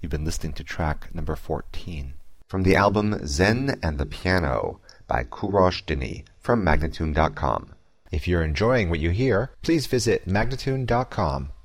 You've been listening to track number 14 from the album Zen and the Piano by Kourosh Dini from Magnatune.com. If you're enjoying what you hear, please visit Magnatune.com